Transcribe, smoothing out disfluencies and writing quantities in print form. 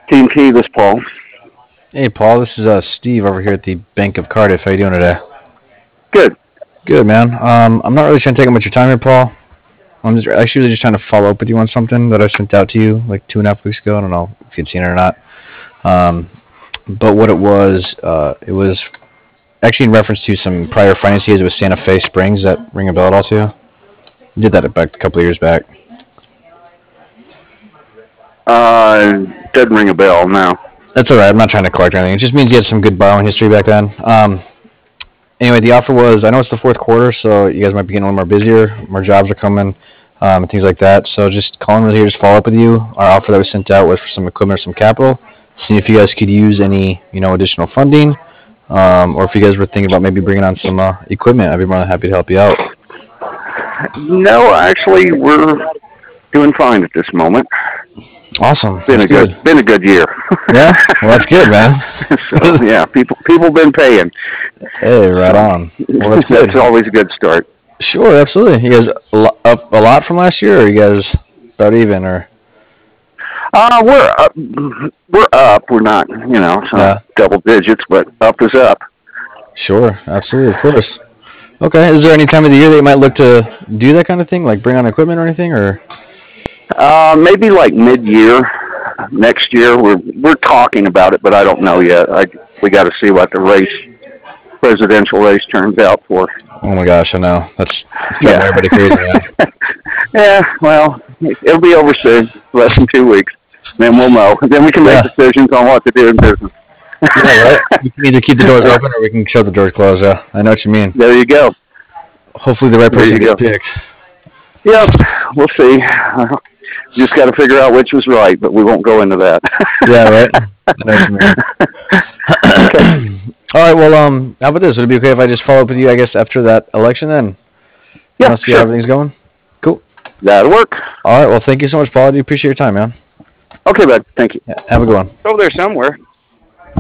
Team T, this Paul. Hey, Paul. This is Steve over here at the Bank of Cardiff. How you doing today? Good. Good, man. I'm not really trying to take up much of your time here, Paul. I'm just actually just trying to follow up with you on something that I sent out to you like 2.5 weeks ago. I don't know if you'd seen it or not. Um, but what it was actually in reference to some prior finance years with Santa Fe Springs. That ring a bell at all to you? You did that back a couple of years back. Doesn't ring a bell, no. That's all right. I'm not trying to collect or anything. It just means you had some good borrowing history back then. Anyway, the offer was, I know it's the fourth quarter, so you guys might be getting a little more busier. More jobs are coming, and things like that. So just calling really here, just follow up with you. Our offer that was sent out was for some equipment or some capital. Seeing if you guys could use any, additional funding, or if you guys were thinking about maybe bringing on some equipment. I'd be more than happy to help you out. No, actually, we're doing fine at this moment. Awesome. Been That's a good. good year. Yeah? Well, that's good, man. So yeah, people been paying. Hey, right So on. Well, that's that's good. always a good start. Sure, absolutely. You guys up a lot from last year, or you guys about even, or We're up. We're up. We're not, so yeah, double digits, but up is up. sure, absolutely, of course. Okay, is there any time of the year that you might look to do that kind of thing, like bring on equipment or anything, or Maybe like mid-year next year. We're talking about it, but I don't know yet. We got to see what the presidential race turns out for. oh my gosh, I know that's driving Yeah. everybody crazy, man. Yeah. Well, it'll be over soon. Less than 2 weeks. Then we'll know. Then we can make Yeah, decisions on what to do in business. yeah, right. We can either keep the doors open or we can shut the doors closed. Yeah, I know what you mean. There you go. Hopefully, the right There person you gets go. picked. Yep. We'll see. Just got to figure out which was right, but we won't go into that. Yeah, right. I know what you mean. Okay. All right. Well, how about this? Would it be okay if I just follow up with you? I guess after that election, then Yeah, want to see how sure. everything's going. Cool. That'll work. All right. Well, thank you so much, Paul. I do appreciate your time, man. Okay, bud. Thank you. Yeah, have a good one. Over there somewhere.